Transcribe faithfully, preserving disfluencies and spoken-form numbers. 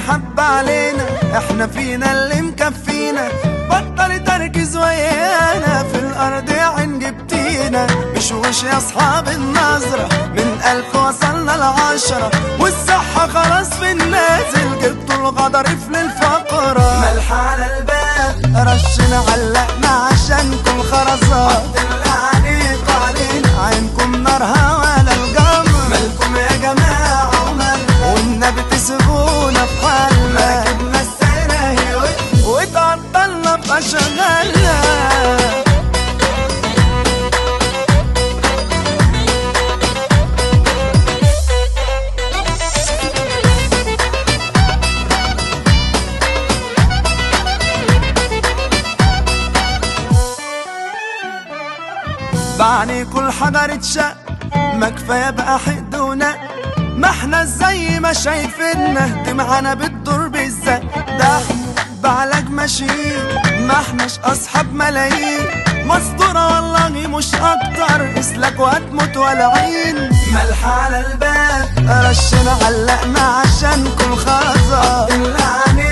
حب علينا، احنا فينا اللي مكفينا، بطل تركز ويانا، في الارض عين جبتينا. مش وش يا اصحاب النظرة، من الف وصلنا لعشرة، والصحة خلاص في النازل، جبتوا الغضاريف للفقرة. ملح على الباب رشنا علقنا عشانكم خرزات، اللي عليكوا علينا عينكم نارها ولا الجمر. مالكم يا جماعة ومالنا، والنبي تسيبونا في حالنا، ركبنا السيرة هي واتعطلنا بأشغالنا. بعني كل حجر اتشق، ما كفايه بقى حقد ونق، ما احنا زي ما شايفيننا، دي معانا بتدور بالزق، ده احنا بعلاج ماشيين، ما احناش اصحاب ملايين، مستورة والله مش اكتر، اسلك وهتموت ولا عين. ملح على الباب رشنا علقنا عشانكم خرزات، اللي